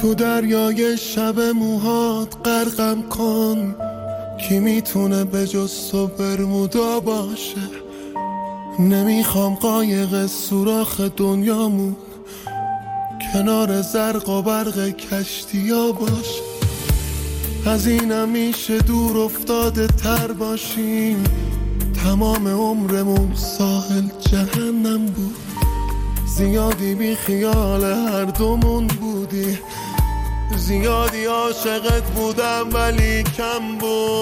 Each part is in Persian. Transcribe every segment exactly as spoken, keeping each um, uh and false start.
تو دریای شب موهات غرقم کن، کی میتونه به جز تو برمودا باشه. نمیخوام قایق سوراخ دنیامون کنار زرق و برق کشتیا باشه. از اینم میشه دور افتاده تر باشیم، تمام عمرمون ساحل جهنم بود. زیادی بی خیال هر دومون بودی، زیادی عاشقت بودم ولی کم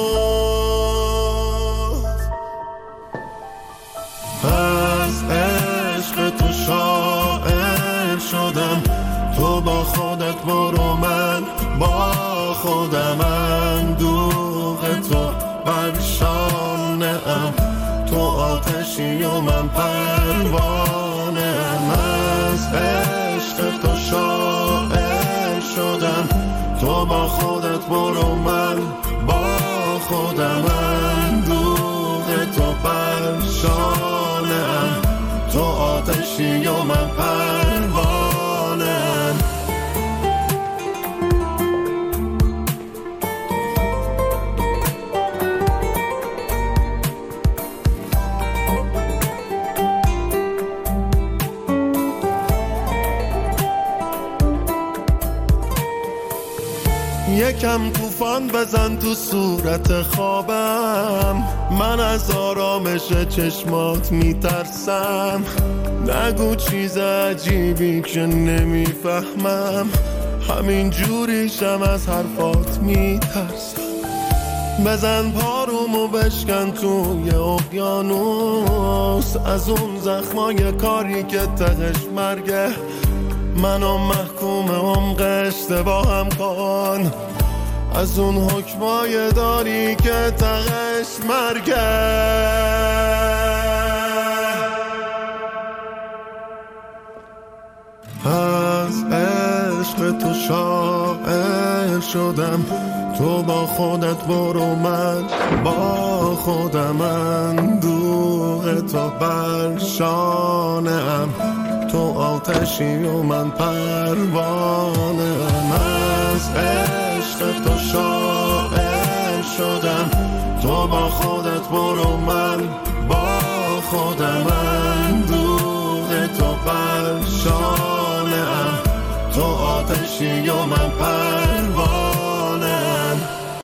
بود. از عشق تو شاعر شدم، تو با خودت برو من با خودم. اندوه تو بر شانه ام، تو آتشی و من پروانه ام. از عشق تو شاعر شدم، تو با خودت برو من با خودم. اندوه تو بر شانه ام، تو آتشی و من پروانه ام. یکم طوفان بزن تو صورت خوابم، من از آرامش چشمات میترسم. نگو چیز عجیبی که نمیفهمم، همین جوریشم از حرفات میترسم. بزن پارومو بشکن توی اقیانوس، از اون زخمای کاری که تهش مرگه. منو محکوم عمق اشتباهم کن، از اون حکمای داری که تهش مرگه. از عشق تو شاعر شدم، تو با خودت برو من با خودم. اندوه تو بر شانه ام، تو آتشی و من پروانه ام. از عشق تو شاعر شدم، تو با خودت برو من با خودم. اندوه تو بر شانه ام، تو آتشی و من پروانه